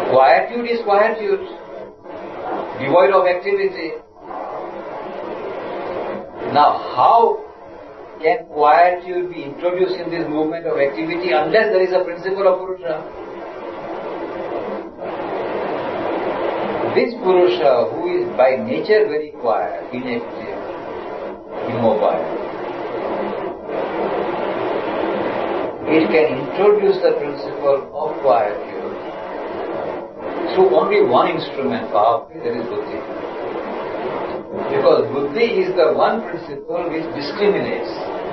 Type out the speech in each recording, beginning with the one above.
Quietude is quietude, devoid of activity. Now, how can quietude be introduced in this movement of activity unless there is a principle of Purusha? This Purusha, who is by nature very quiet, inactive, immobile, it can introduce the principle of quietude through only one instrument, powerfully, that is buddhi. Because buddhi is the one principle which discriminates.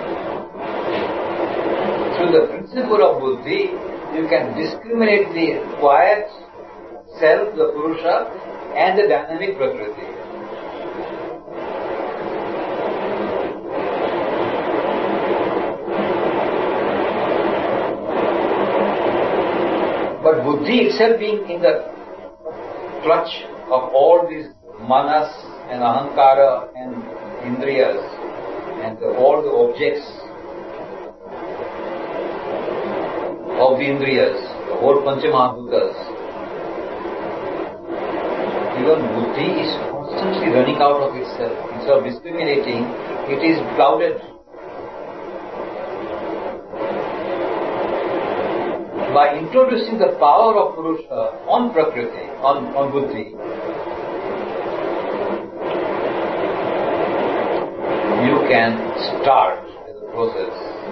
Through the principle of buddhi, you can discriminate the quiet self, the Purusha, and the dynamic Prakriti. But buddhi itself being in the clutch of all these manas and ahankara and indriyas and all the objects of the indriyas, the whole Panchamahabhutas, even buddhi is constantly running out of itself. Instead of discriminating, it is clouded. By introducing the power of Purusha on Prakriti, on buddhi, you can start as a process.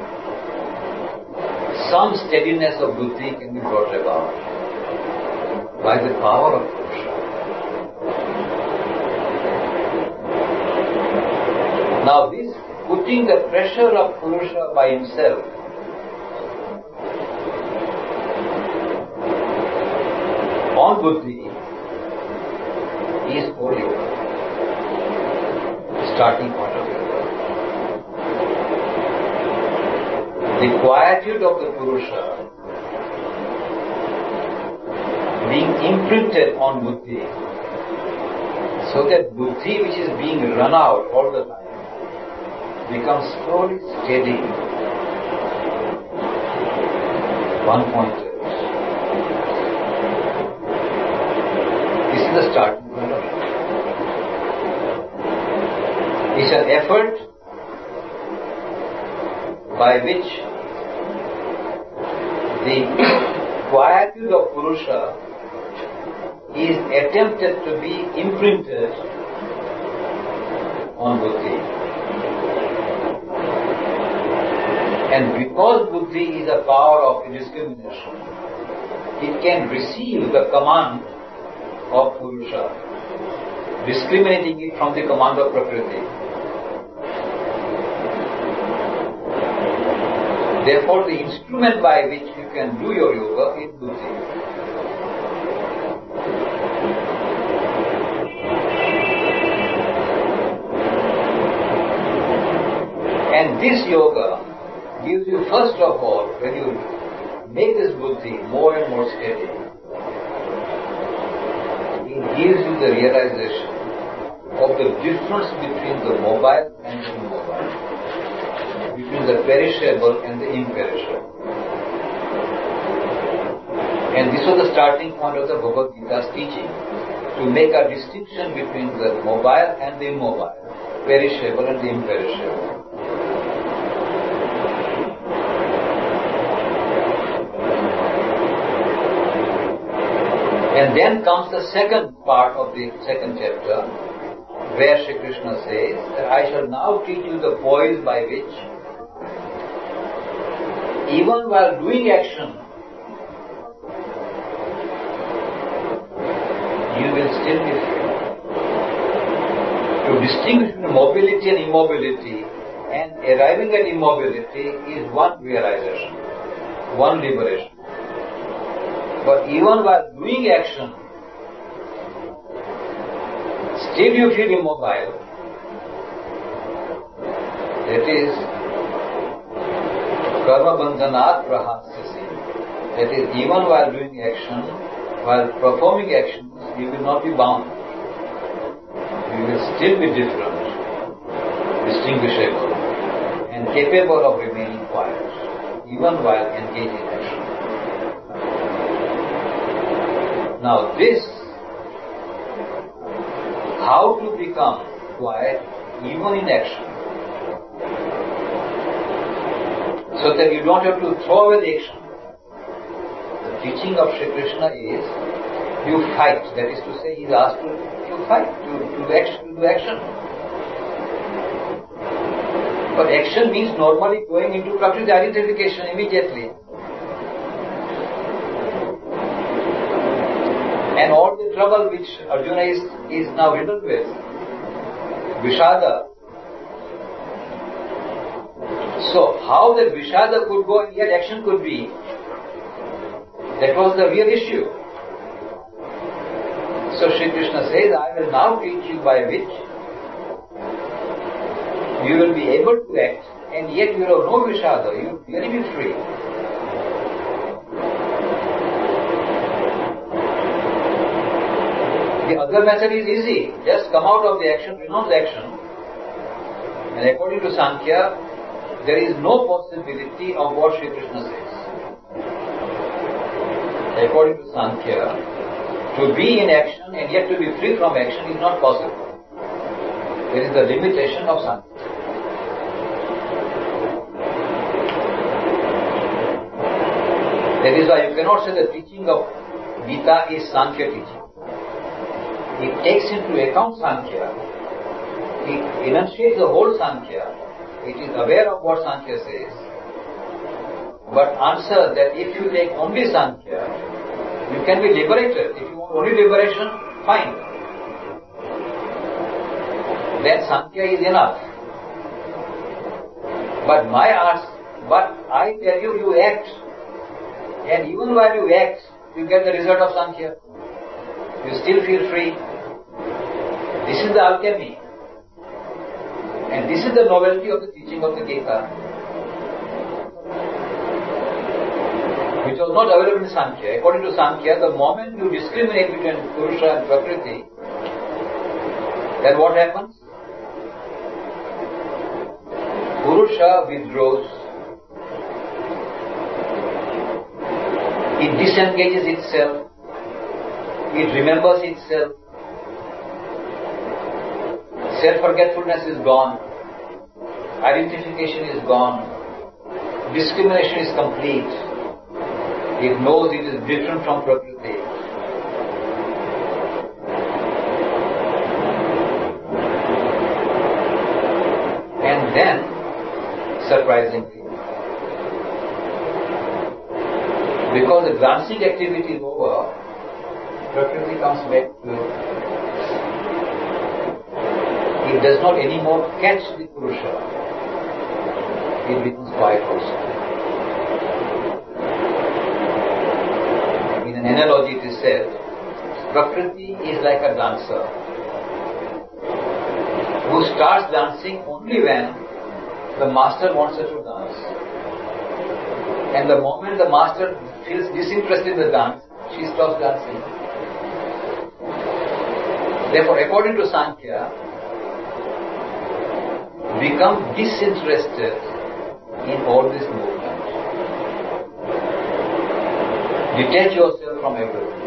Some steadiness of buddhi can be brought about by the power of Purusha. Now this putting the pressure of Purusha by himself on buddhi is whole yoga, starting point of yoga. The quietude of the Purusha being imprinted on buddhi, so that buddhi which is being run out all the time becomes slowly steady, one-pointed. This is the starting point of it. It's an effort by which the quietude of Purusha is attempted to be imprinted on buddhi. And because buddhi is a power of discrimination, it can receive the command of Purusha, discriminating it from the command of Prakriti. Therefore, the instrument by which you can do your yoga is buddhi. And this yoga gives you, first of all, when you make this buddhi more and more steady, it gives you the realization of the difference between the mobile and the immobile, between the perishable and the imperishable. And this was the starting point of the Bhagavad Gita's teaching, to make a distinction between the mobile and the immobile, perishable and the imperishable. And then comes the second part of the second chapter, where Shri Krishna says that I shall now teach you the poise by which, even while doing action, you will still be free. To distinguish between mobility and immobility, and arriving at immobility is one realization, one liberation. But even while doing action, still you feel immobile. That is karma bandhanat prahasyasi. That is, even while doing action, while performing actions, you will not be bound. You will still be different, distinguishable, and capable of remaining quiet, even while engaged in action. Now this, how to become quiet even in action, so that you don't have to throw away the action. The teaching of Sri Krishna is, you fight. That is to say, he is asked to fight, to do action. But action means normally going into Prakriti identification immediately. And all the trouble which Arjuna is now riddled with, Vishada. So how that Vishada could go and yet action could be, that was the real issue. So Sri Krishna says, I will now teach you by which you will be able to act, and yet you have no Vishada, you will really be free. The other method is easy. Just come out of the action, renounce action. And according to Sankhya, there is no possibility of what Sri Krishna says. According to Sankhya, to be in action and yet to be free from action is not possible. There is the limitation of Sankhya. That is why you cannot say the teaching of Gita is Sankhya teaching. It takes into account Sankhya. It enunciates the whole Sankhya. It is aware of what Sankhya says. But answer that if you take only Sankhya, you can be liberated. If you want only liberation, fine. Then Sankhya is enough. But I tell you, you act. And even while you act, you get the result of Sankhya. You still feel free. This is the alchemy. And this is the novelty of the teaching of the Gita, which was not available in Sankhya. According to Sankhya, the moment you discriminate between Purusha and Prakriti, then what happens? Purusha withdraws. It disengages itself. It remembers itself. Self-forgetfulness is gone. Identification is gone. Discrimination is complete. It knows it is different from Prakriti. And then, surprisingly, because the glancing activity is over, Prakriti comes back to it. It does not anymore catch the Purusha. It becomes quiet also. In an analogy it is said, Prakriti is like a dancer who starts dancing only when the master wants her to dance. And the moment the master feels disinterested in the dance, she stops dancing. Therefore, according to Sankhya, become disinterested in all this movement. Detach yourself from everything.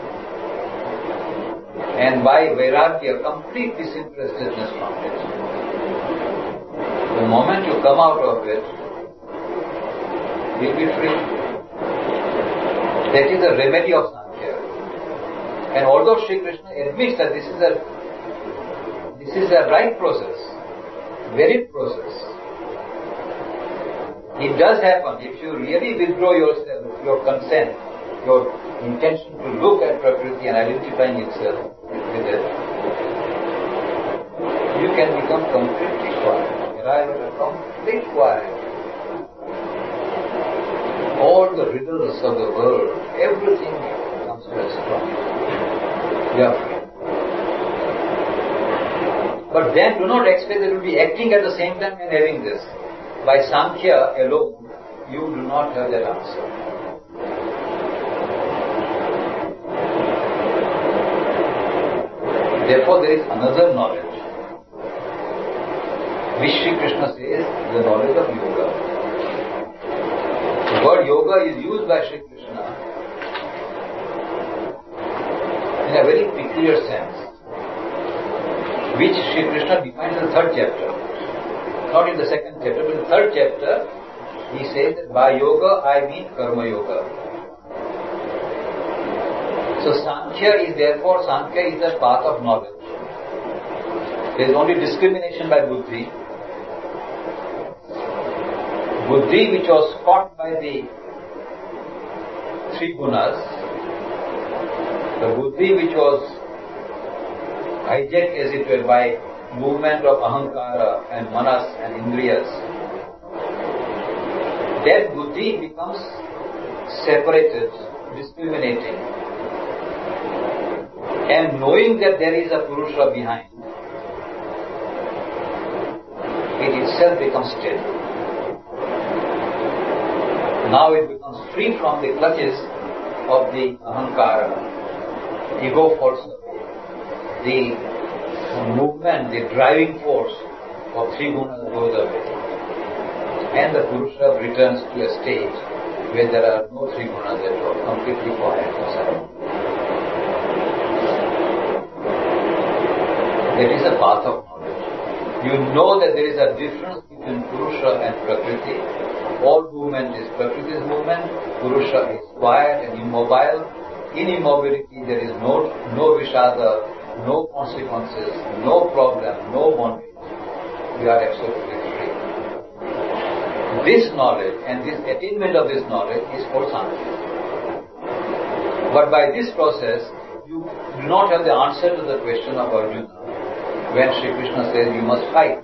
And by Vairagya, complete disinterestedness from it. The moment you come out of it, you'll be free. That is the remedy of Sankhya. And although Sri Krishna admits that this is a right process, valid process, it does happen if you really withdraw yourself, your consent, your intention to look at Prakriti and identifying itself with it, you can become completely quiet, arrive at a complete quiet. All the riddles of the world, everything comes to a stop. You are free. But then do not expect that you will be acting at the same time and having this. By Sankhya alone, you do not have that answer. Therefore, there is another knowledge, which Sri Krishna says is the knowledge of yoga. The word yoga is used by Sri Krishna in a very peculiar sense, which Sri Krishna defines in the 3rd chapter. Not in the 2nd chapter, but in the 3rd chapter, he says that by yoga I mean karma yoga. So Sankhya is the path of knowledge. There is only discrimination by buddhi. Buddhi which was caught by the 3 gunas, the buddhi which was hijacked as it were by movement of ahankara and manas and indriyas, that buddhi becomes separated, discriminating, and knowing that there is a Purusha behind, it itself becomes steady. Now it becomes free from the clutches of the ahankara, ego falls away, the movement, the driving force of 3 gunas goes away, and the Purusha returns to a stage where there are no 3 gunas at all, completely quiet and silent. That is a path of knowledge. You know that there is a difference between Purusha and Prakriti. All movement is Prakriti's movement. Purusha is quiet and immobile. In immobility there is no vishada, no consequences, no problem, no bondage. We are absolutely free. This knowledge and this attainment of this knowledge is called Sankhya. But by this process, you do not have the answer to the question of Arjuna when Sri Krishna says you must fight.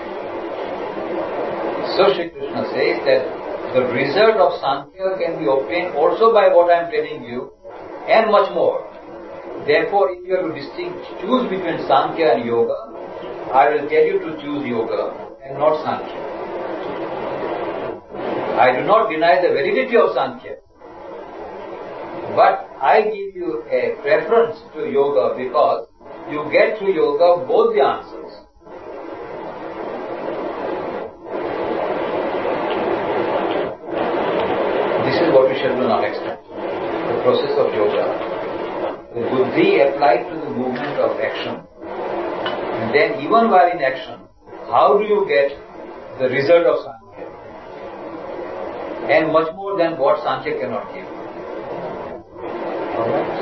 So Sri Krishna says that the result of Sankhya can be obtained also by what I am telling you and much more. Therefore, if you have to choose between Sankhya and Yoga, I will tell you to choose Yoga and not Sankhya. I do not deny the validity of Sankhya, but I give you a preference to Yoga because you get through Yoga both the answers. This is what we shall do now next time. The process of Yoga. The buddhi applied to the movement of action. And then even while in action, how do you get the result of Sankhya? And much more than what Sankhya cannot give. Alright?